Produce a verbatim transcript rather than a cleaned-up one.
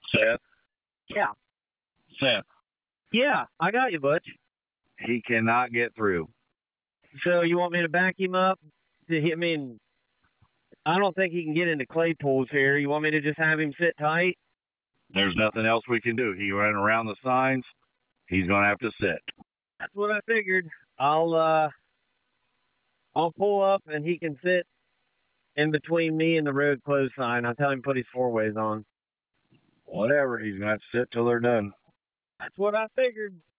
Seth, Yeah. Seth, Yeah, I got you, Butch. he cannot get through. So you want me to back him up? To hit, I mean, I don't think he can get into Claypool's here. You want me to just have him sit tight? There's nothing else we can do. He ran around the signs. He's going to have to sit. That's what I figured. I'll uh, I'll pull up and he can sit in between me and the road closed sign. I'll tell him to put his four ways on. Whatever. He's going to have to sit till they're done. That's what I figured.